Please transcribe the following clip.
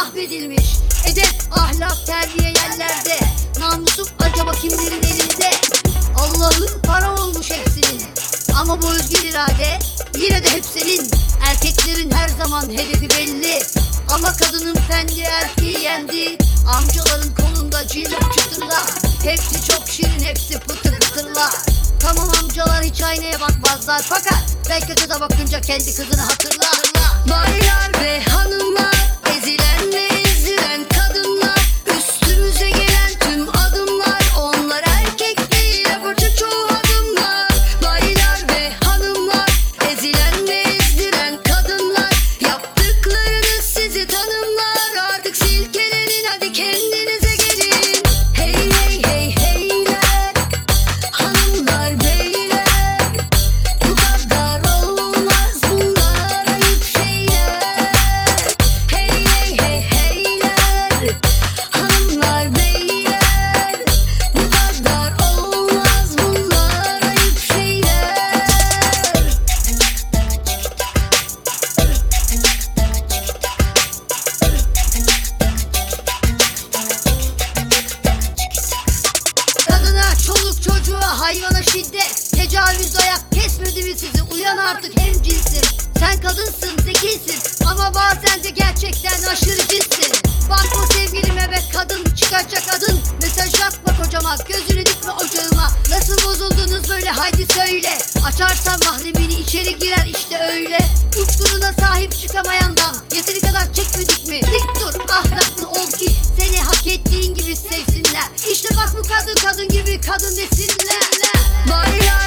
mahvedilmiş. Edep, ahlak, terbiye yerlerde. Namusum acaba kimlerin elinde? Allah'ın para olmuş hepsinin. Ama bu özgür irade yine de hep senin. Erkeklerin her zaman hedefi belli. Ama kadının fendi erkeği yendi. Amcaların kolunda cilop çıtırla. Hepsi çok şirin, hepsi pıtır pıtırla. Tamam, amcalar hiç aynaya bakmazlar, fakat belki de bakınca kendi kızını hatırlar. Baylar ve hanımlar, ezilen ve ezilen kadınlar, üstümüze gelen tüm adımlar, onlar erkek değil apaçık çoğu adımlar. Baylar ve hanımlar, ezilen ve ezilen kadınlar, yaptıklarınız sizi tanımlar. Artık silkelenin, hadi kendinize gelin. Hey hey hey heyler, hanımlar beyler, bu kadar olmaz, bunlar ayıp şeyler. Hey hey hey heyler, hanımlar beyler, bu kadar olmaz, bunlar ayıp şeyler. Kadına, çoluk çocuğa, hayvana şiddet, tecavüz, ayak kesmedi mi sizi? Uyan artık hemcinsin. Sen kadınsın, zekisin, ama bazen de gerçekten aşırı cinsin. Bakma sevgilime be kadın, çıkacak adın. Mesaj atma kocama, gözünü dikme ocağıma. Nasıl bozuldunuz böyle, haydi söyle. Açarsan mahremini içeri girer, işte öyle. Uçkuruna sahip çıkamayandan yeteri kadar çekmedik mi? Dik dur, ahlaklı ol ki seni hak ettiğin gibi sevsinler. İşte bak, bu kadın kadın gibi kadın desinler. Baylar